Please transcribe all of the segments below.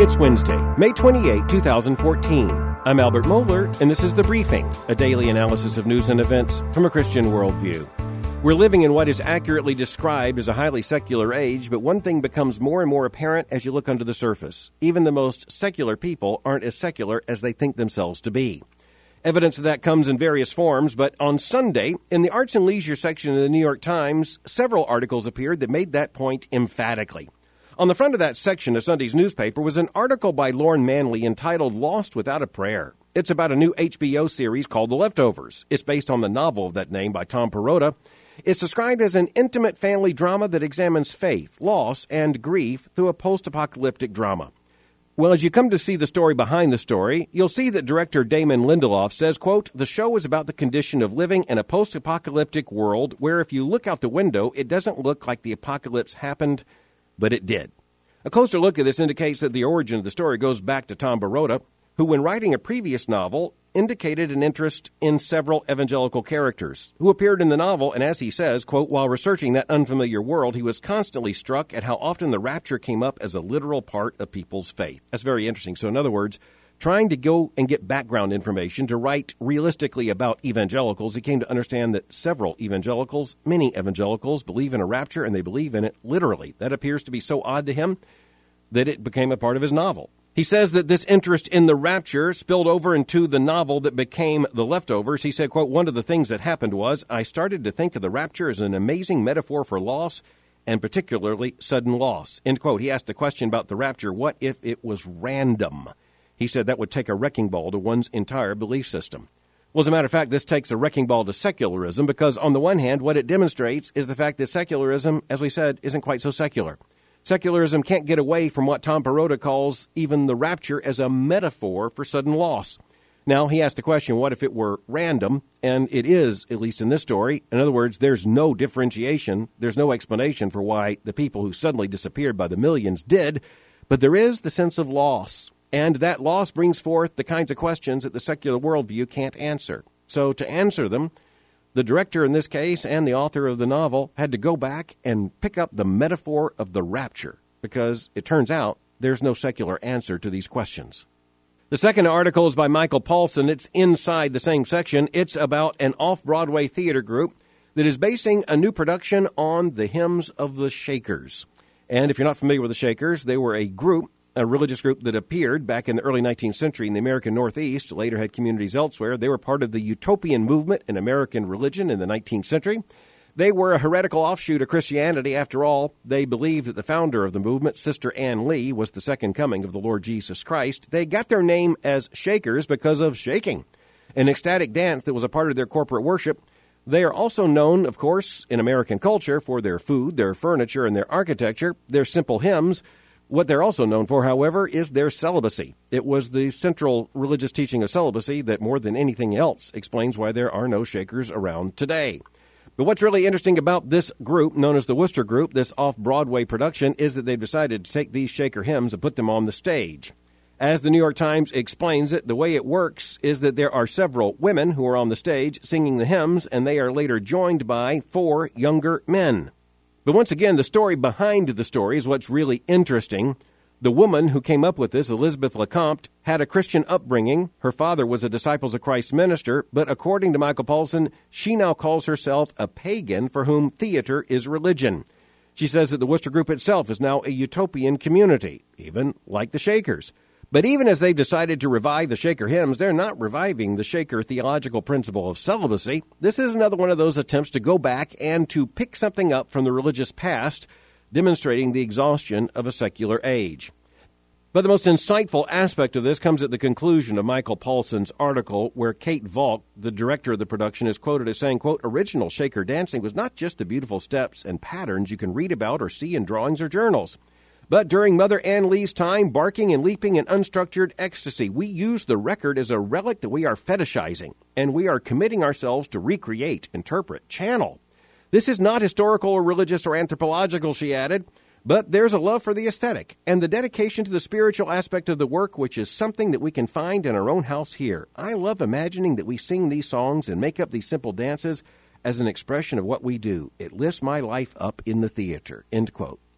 It's Wednesday, May 28, 2014. I'm Albert Mohler, and this is The Briefing, a daily analysis of news and events from a Christian worldview. We're living in what is accurately described as a highly secular age, but one thing becomes more and more apparent as you look under the surface. Even the most secular people aren't as secular as they think themselves to be. Evidence of that comes in various forms, but on Sunday, in the Arts and Leisure section of the New York Times, several articles appeared that made that point emphatically. On the front of that section of Sunday's newspaper was an article by Lorne Manley entitled Lost Without a Prayer. It's about a new HBO series called The Leftovers. It's based on the novel of that name by Tom Perrotta. It's described as an intimate family drama that examines faith, loss, and grief through a post-apocalyptic drama. Well, as you come to see the story behind the story, you'll see that director Damon Lindelof says, quote, the show is about the condition of living in a post-apocalyptic world where if you look out the window, it doesn't look like the apocalypse happened, but it did. A closer look at this indicates that the origin of the story goes back to Tom Perrotta, who, when writing a previous novel, indicated an interest in several evangelical characters who appeared in the novel, and as he says, quote, while researching that unfamiliar world, he was constantly struck at how often the rapture came up as a literal part of people's faith. That's very interesting. So in other words, trying to go and get background information to write realistically about evangelicals, he came to understand that many evangelicals, believe in a rapture, and they believe in it literally. That appears to be so odd to him that it became a part of his novel. He says that this interest in the rapture spilled over into the novel that became The Leftovers. He said, quote, one of the things that happened was I started to think of the rapture as an amazing metaphor for loss, and particularly sudden loss, end quote. He asked the question about the rapture, what if it was random? He said that would take a wrecking ball to one's entire belief system. Well, as a matter of fact, this takes a wrecking ball to secularism because on the one hand, what it demonstrates is the fact that secularism, as we said, isn't quite so secular. Secularism can't get away from what Tom Perrotta calls even the rapture as a metaphor for sudden loss. Now, he asked the question, what if it were random? And it is, at least in this story. In other words, there's no differentiation. There's no explanation for why the people who suddenly disappeared by the millions did. But there is the sense of loss. And that loss brings forth the kinds of questions that the secular worldview can't answer. So to answer them, the director in this case and the author of the novel had to go back and pick up the metaphor of the rapture because it turns out there's no secular answer to these questions. The second article is by Michael Paulson. It's inside the same section. It's about an off-Broadway theater group that is basing a new production on the hymns of the Shakers. And if you're not familiar with the Shakers, they were a religious group that appeared back in the early 19th century in the American Northeast, later had communities elsewhere. They were part of the utopian movement in American religion in the 19th century. They were a heretical offshoot of Christianity. After all, they believed that the founder of the movement, Sister Ann Lee, was the second coming of the Lord Jesus Christ. They got their name as Shakers because of shaking, an ecstatic dance that was a part of their corporate worship. They are also known, of course, in American culture for their food, their furniture, and their architecture, their simple hymns. What they're also known for, however, is their celibacy. It was the central religious teaching of celibacy that more than anything else explains why there are no Shakers around today. But what's really interesting about this group, known as the Wooster Group, this off-Broadway production, is that they've decided to take these Shaker hymns and put them on the stage. As the New York Times explains it, the way it works is that there are several women who are on the stage singing the hymns, and they are later joined by 4 younger men. But once again, the story behind the story is what's really interesting. The woman who came up with this, Elizabeth LeCompte, had a Christian upbringing. Her father was a Disciples of Christ minister, but according to Michael Paulson, she now calls herself a pagan for whom theater is religion. She says that the Wooster Group itself is now a utopian community, even like the Shakers. But even as they've decided to revive the Shaker hymns, they're not reviving the Shaker theological principle of celibacy. This is another one of those attempts to go back and to pick something up from the religious past, demonstrating the exhaustion of a secular age. But the most insightful aspect of this comes at the conclusion of Michael Paulson's article, where Kate Valk, the director of the production, is quoted as saying, quote, original Shaker dancing was not just the beautiful steps and patterns you can read about or see in drawings or journals. But during Mother Ann Lee's time, barking and leaping in unstructured ecstasy, we use the record as a relic that we are fetishizing, and we are committing ourselves to recreate, interpret, channel. This is not historical or religious or anthropological, she added, but there's a love for the aesthetic and the dedication to the spiritual aspect of the work, which is something that we can find in our own house here. I love imagining that we sing these songs and make up these simple dances as an expression of what we do. It lifts my life up in the theater, end quote.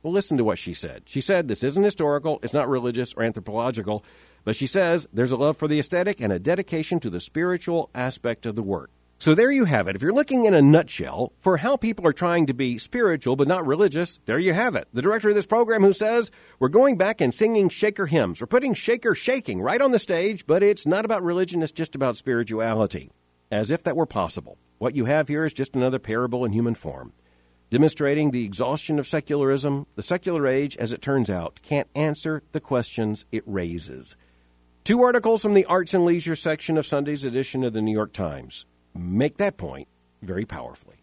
Well, listen to what she said. She said this isn't historical, it's not religious or anthropological, but she says there's a love for the aesthetic and a dedication to the spiritual aspect of the work. So there you have it. If you're looking in a nutshell for how people are trying to be spiritual but not religious, there you have it. The director of this program who says we're going back and singing Shaker hymns. We're putting Shaker shaking right on the stage, but it's not about religion, it's just about spirituality. As if that were possible. What you have here is just another parable in human form, demonstrating the exhaustion of secularism. The secular age, as it turns out, can't answer the questions it raises. 2 articles from the Arts and Leisure section of Sunday's edition of the New York Times make that point very powerfully.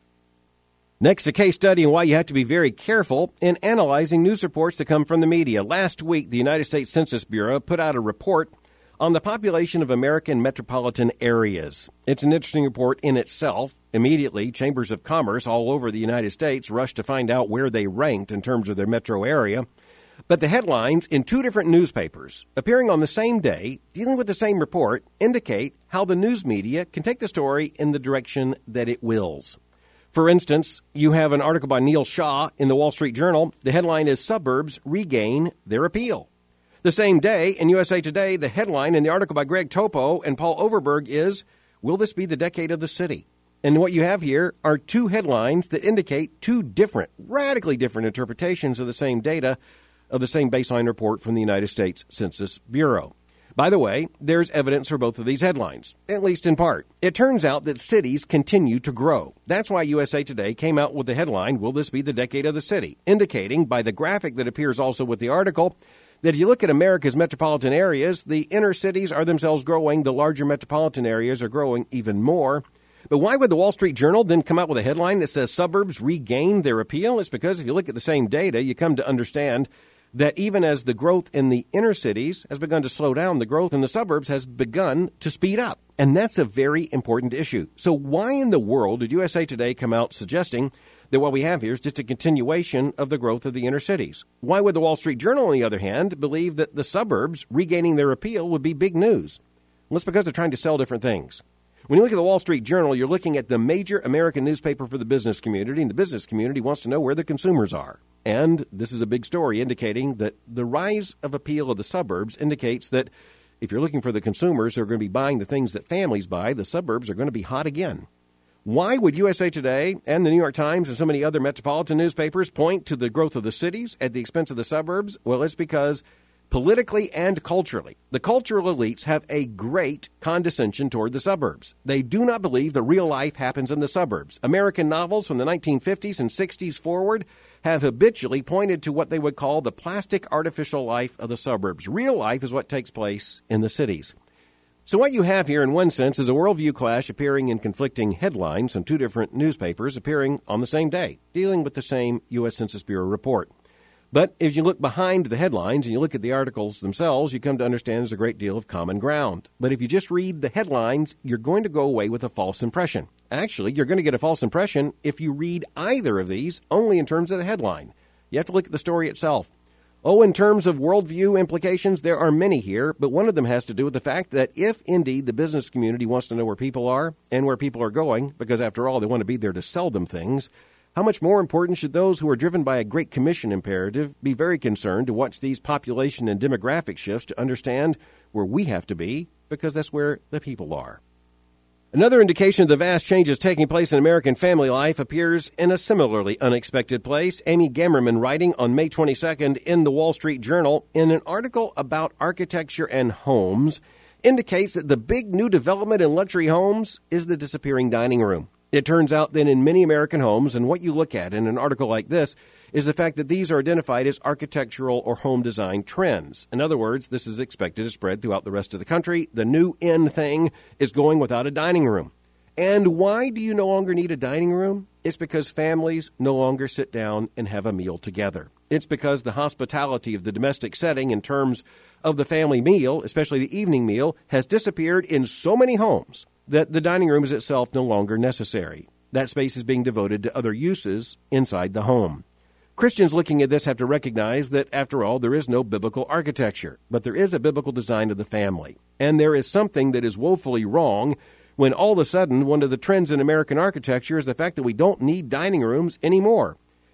Next, a case study on why you have to be very careful in analyzing news reports that come from the media. Last week, the United States Census Bureau put out a report on the population of American metropolitan areas. It's an interesting report in itself. Immediately, chambers of commerce all over the United States rushed to find out where they ranked in terms of their metro area. But the headlines in 2 different newspapers, appearing on the same day, dealing with the same report, indicate how the news media can take the story in the direction that it wills. For instance, you have an article by Neil Shaw in the Wall Street Journal. The headline is Suburbs Regain Their Appeal. The same day, in USA Today, the headline in the article by Greg Topo and Paul Overberg is, Will this be the decade of the city? And what you have here are 2 headlines that indicate 2 different, radically different interpretations of the same data of the same baseline report from the United States Census Bureau. By the way, there's evidence for both of these headlines, at least in part. It turns out that cities continue to grow. That's why USA Today came out with the headline, Will this be the decade of the city? Indicating by the graphic that appears also with the article that if you look at America's metropolitan areas, the inner cities are themselves growing. The larger metropolitan areas are growing even more. But why would the Wall Street Journal then come out with a headline that says suburbs regain their appeal? It's because if you look at the same data, you come to understand that even as the growth in the inner cities has begun to slow down, the growth in the suburbs has begun to speed up. And that's a very important issue. So why in the world did USA Today come out suggesting that what we have here is just a continuation of the growth of the inner cities? Why would the Wall Street Journal, on the other hand, believe that the suburbs regaining their appeal would be big news? Well, it's because they're trying to sell different things. When you look at the Wall Street Journal, you're looking at the major American newspaper for the business community, and the business community wants to know where the consumers are. And this is a big story indicating that the rise of appeal of the suburbs indicates that if you're looking for the consumers who are going to be buying the things that families buy, the suburbs are going to be hot again. Why would USA Today and the New York Times and so many other metropolitan newspapers point to the growth of the cities at the expense of the suburbs? Well, it's because politically and culturally, the cultural elites have a great condescension toward the suburbs. They do not believe the real life happens in the suburbs. American novels from the 1950s and 60s forward have habitually pointed to what they would call the plastic artificial life of the suburbs. Real life is what takes place in the cities. So what you have here, in one sense, is a worldview clash appearing in conflicting headlines from 2 different newspapers appearing on the same day, dealing with the same U.S. Census Bureau report. But if you look behind the headlines and you look at the articles themselves, you come to understand there's a great deal of common ground. But if you just read the headlines, you're going to go away with a false impression. Actually, you're going to get a false impression if you read either of these only in terms of the headline. You have to look at the story itself. Oh, in terms of worldview implications, there are many here, but one of them has to do with the fact that if indeed the business community wants to know where people are and where people are going, because after all, they want to be there to sell them things, how much more important should those who are driven by a Great Commission imperative be very concerned to watch these population and demographic shifts to understand where we have to be, because that's where the people are. Another indication of the vast changes taking place in American family life appears in a similarly unexpected place. Amy Gamerman, writing on May 22nd in the Wall Street Journal in an article about architecture and homes, indicates that the big new development in luxury homes is the disappearing dining room. It turns out that in many American homes, and what you look at in an article like this, is the fact that these are identified as architectural or home design trends. In other words, this is expected to spread throughout the rest of the country. The new in thing is going without a dining room. And why do you no longer need a dining room? It's because families no longer sit down and have a meal together. It's because the hospitality of the domestic setting in terms of the family meal, especially the evening meal, has disappeared in so many homes that the dining room is itself no longer necessary. That space is being devoted to other uses inside the home. Christians looking at this have to recognize that, after all, there is no biblical architecture, but there is a biblical design of the family. And there is something that is woefully wrong when all of a sudden one of the trends in American architecture is the fact that we don't need dining rooms anymore.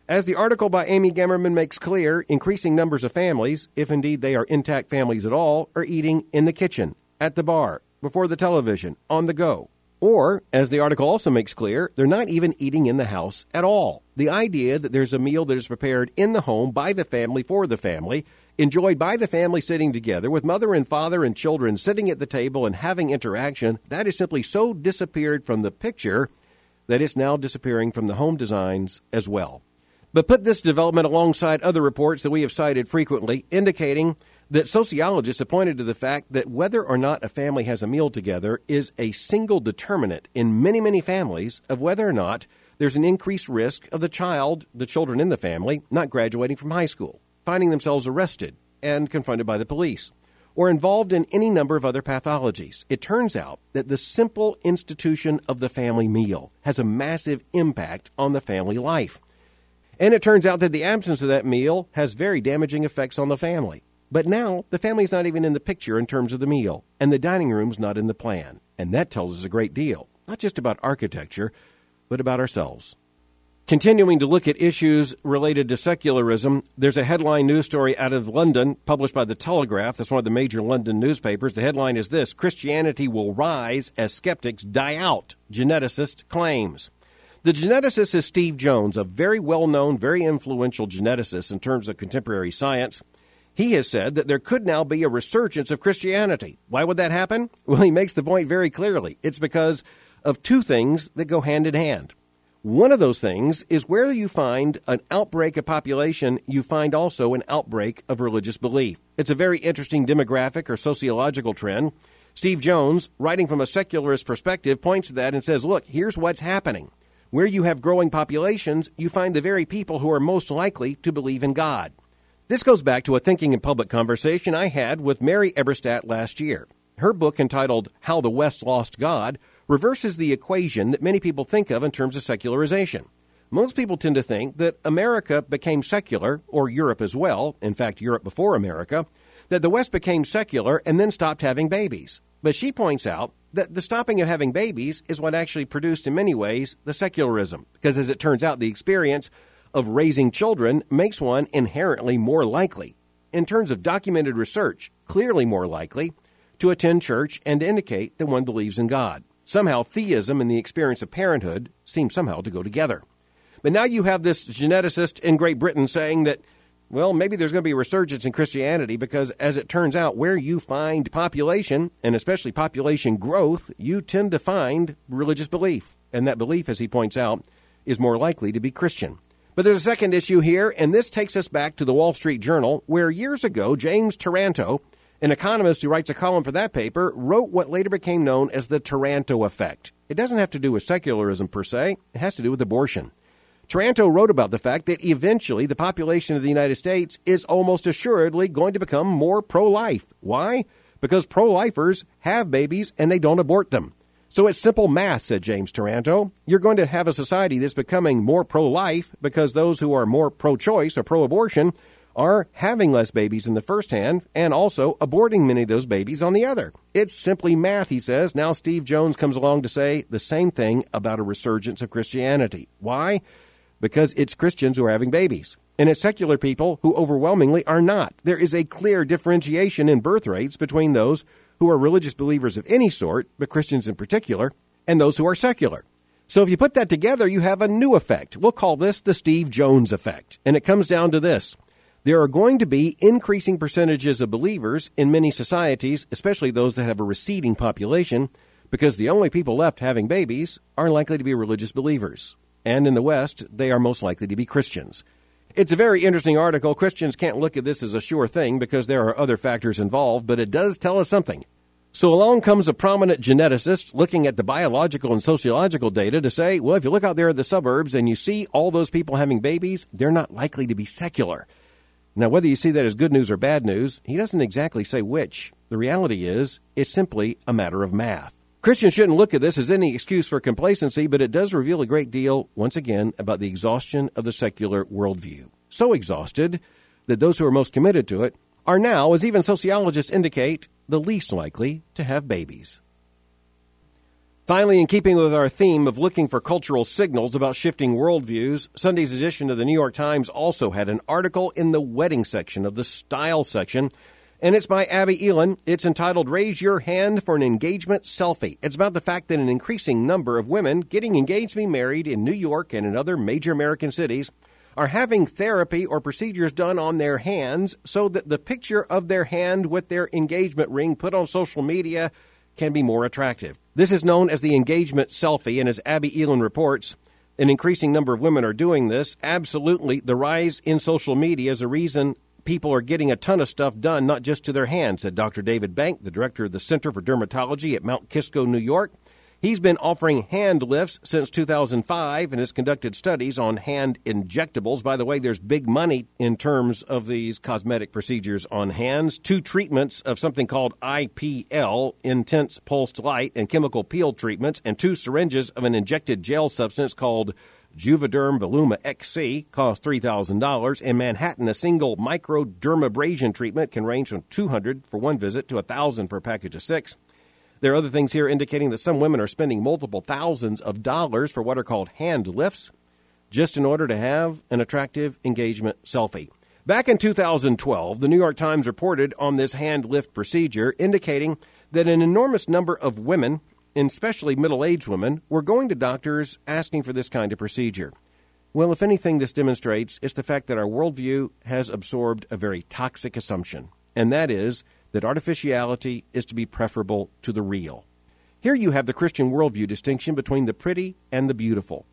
As the article by Amy Gemmerman makes clear, increasing numbers of families, if indeed they are intact families at all, are eating in the kitchen, at the bar, before the television, on the go. Or, as the article also makes clear, they're not even eating in the house at all. The idea that there's a meal that is prepared in the home by the family for the family, enjoyed by the family sitting together with mother and father and children sitting at the table and having interaction, that is simply so disappeared from the picture that it's now disappearing from the home designs as well. But put this development alongside other reports that we have cited frequently, indicating that sociologists have pointed to the fact that whether or not a family has a meal together is a single determinant in many, many families of whether or not there's an increased risk of the children in the family, not graduating from high school, finding themselves arrested and confronted by the police, or involved in any number of other pathologies. It turns out that the simple institution of the family meal has a massive impact on the family life. And it turns out that the absence of that meal has very damaging effects on the family. But now, the family's not even in the picture in terms of the meal, and the dining room's not in the plan. And that tells us a great deal, not just about architecture, but about ourselves. Continuing to look at issues related to secularism, there's a headline news story out of London, published by The Telegraph. That's one of the major London newspapers. The headline is this: Christianity will rise as skeptics die out, geneticist claims. The geneticist is Steve Jones, a very well-known, very influential geneticist in terms of contemporary science. He has said that there could now be a resurgence of Christianity. Why would that happen? Well, he makes the point very clearly. It's because of two things that go hand in hand. One of those things is where you find an outbreak of population, you find also an outbreak of religious belief. It's a very interesting demographic or sociological trend. Steve Jones, writing from a secularist perspective, points to that and says, look, here's what's happening. Where you have growing populations, you find the very people who are most likely to believe in God. This goes back to a thinking in public conversation I had with Mary Eberstadt last year. Her book, entitled How the West Lost God, reverses the equation that many people think of in terms of secularization. Most people tend to think that America became secular, or Europe as well, in fact, Europe before America, that the West became secular and then stopped having babies. But she points out that the stopping of having babies is what actually produced, in many ways, the secularism. Because as it turns out, the experience of raising children makes one inherently more likely, in terms of documented research, clearly more likely, to attend church and to indicate that one believes in God. Somehow, theism and the experience of parenthood seem somehow to go together. But now you have this geneticist in Great Britain saying that, well, maybe there's going to be a resurgence in Christianity because, as it turns out, where you find population, and especially population growth, you tend to find religious belief. And that belief, as he points out, is more likely to be Christian. But there's a second issue here, and this takes us back to the Wall Street Journal, where years ago, James Taranto, an economist who writes a column for that paper, wrote what later became known as the Taranto effect. It doesn't have to do with secularism per se. It has to do with abortion. Taranto wrote about the fact that eventually the population of the United States is almost assuredly going to become more pro-life. Why? Because pro-lifers have babies and they don't abort them. So it's simple math, said James Taranto. You're going to have a society that's becoming more pro-life because those who are more pro-choice or pro-abortion are having less babies in the first hand and also aborting many of those babies on the other. It's simply math, he says. Now Steve Jones comes along to say the same thing about a resurgence of Christianity. Why? Because it's Christians who are having babies, and it's secular people who overwhelmingly are not. There is a clear differentiation in birth rates between those who are religious believers of any sort, but Christians in particular, and those who are secular. So if you put that together, you have a new effect. We'll call this the Steve Jones effect, and it comes down to this. There are going to be increasing percentages of believers in many societies, especially those that have a receding population, because the only people left having babies are likely to be religious believers. And in the West, they are most likely to be Christians. It's a very interesting article. Christians can't look at this as a sure thing because there are other factors involved, but it does tell us something. So along comes a prominent geneticist looking at the biological and sociological data to say, well, if you look out there at the suburbs and you see all those people having babies, they're not likely to be secular. Now, whether you see that as good news or bad news, he doesn't exactly say which. The reality is, it's simply a matter of math. Christians shouldn't look at this as any excuse for complacency, but it does reveal a great deal, once again, about the exhaustion of the secular worldview. So exhausted that those who are most committed to it are now, as even sociologists indicate, the least likely to have babies. Finally, in keeping with our theme of looking for cultural signals about shifting worldviews, Sunday's edition of the New York Times also had an article in the wedding section of the style section, and it's by Abby Elan. It's entitled, Raise Your Hand for an Engagement Selfie. It's about the fact that an increasing number of women getting engaged to be married in New York and in other major American cities are having therapy or procedures done on their hands so that the picture of their hand with their engagement ring put on social media can be more attractive. This is known as the engagement selfie, and as Abby Elan reports, an increasing number of women are doing this. Absolutely, the rise in social media is a reason people are getting a ton of stuff done, not just to their hands, said Dr. David Bank, the director of the Center for Dermatology at Mount Kisco, New York. He's been offering hand lifts since 2005 and has conducted studies on hand injectables. By the way, there's big money in terms of these cosmetic procedures on hands. 2 treatments of something called IPL, intense pulsed light, and chemical peel treatments, and 2 syringes of an injected gel substance called Juvederm Voluma XC cost $3,000. In Manhattan, a single microdermabrasion treatment can range from $200 for one visit to $1,000 for a package of 6. There are other things here indicating that some women are spending multiple thousands of dollars for what are called hand lifts just in order to have an attractive engagement selfie. Back in 2012, the New York Times reported on this hand lift procedure, indicating that an enormous number of women, and especially middle-aged women, were going to doctors asking for this kind of procedure. Well, if anything, this demonstrates is the fact that our worldview has absorbed a very toxic assumption, and that is that artificiality is to be preferable to the real. Here you have the Christian worldview distinction between the pretty and the beautiful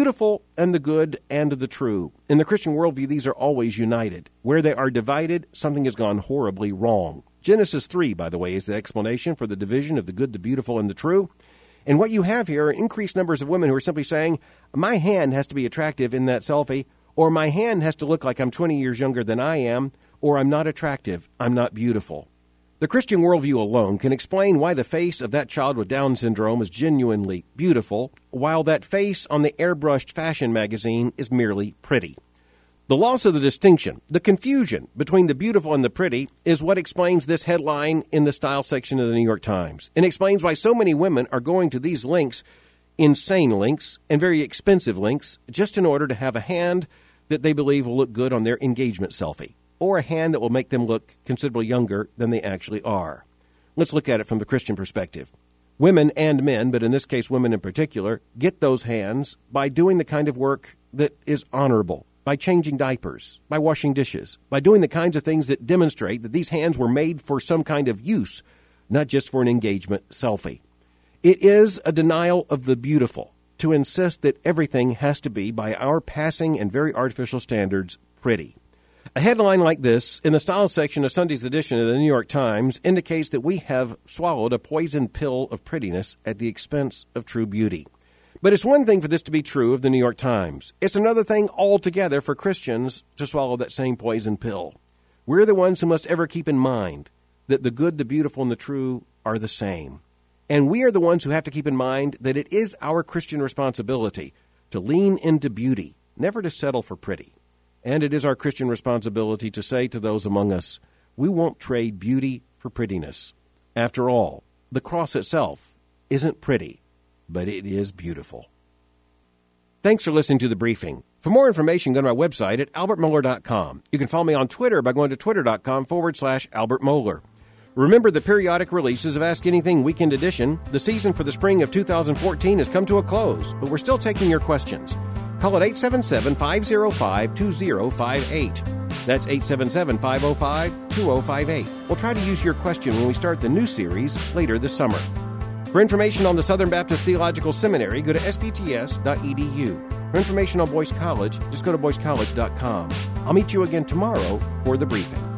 and the good and the true. In the Christian worldview, these are always united. Where they are divided, something has gone horribly wrong. Genesis 3, by the way, is the explanation for the division of the good, the beautiful, and the true. And what you have here are increased numbers of women who are simply saying, my hand has to be attractive in that selfie, or my hand has to look like I'm 20 years younger than I am, or I'm not attractive, I'm not beautiful. The Christian worldview alone can explain why the face of that child with Down syndrome is genuinely beautiful, while that face on the airbrushed fashion magazine is merely pretty. The loss of the distinction, the confusion between the beautiful and the pretty, is what explains this headline in the style section of the New York Times, and explains why so many women are going to these links, insane links, and very expensive links, just in order to have a hand that they believe will look good on their engagement selfie, or a hand that will make them look considerably younger than they actually are. Let's look at it from the Christian perspective. Women and men, but in this case women in particular, get those hands by doing the kind of work that is honorable, by changing diapers, by washing dishes, by doing the kinds of things that demonstrate that these hands were made for some kind of use, not just for an engagement selfie. It is a denial of the beautiful to insist that everything has to be, by our passing and very artificial standards, pretty. A headline like this in the style section of Sunday's edition of the New York Times indicates that we have swallowed a poison pill of prettiness at the expense of true beauty. But it's one thing for this to be true of the New York Times. It's another thing altogether for Christians to swallow that same poison pill. We're the ones who must ever keep in mind that the good, the beautiful, and the true are the same. And we are the ones who have to keep in mind that it is our Christian responsibility to lean into beauty, never to settle for pretty. And it is our Christian responsibility to say to those among us, we won't trade beauty for prettiness. After all, the cross itself isn't pretty, but it is beautiful. Thanks for listening to The Briefing. For more information, go to my website at albertmohler.com. You can follow me on Twitter by going to twitter.com/Albert Mohler. Remember the periodic releases of Ask Anything Weekend Edition. The season for the spring of 2014 has come to a close, but we're still taking your questions. Call at 877-505-2058. That's 877-505-2058. We'll try to use your question when we start the new series later this summer. For information on the Southern Baptist Theological Seminary, go to spts.edu. For information on Boyce College, just go to boycecollege.com. I'll meet you again tomorrow for The Briefing.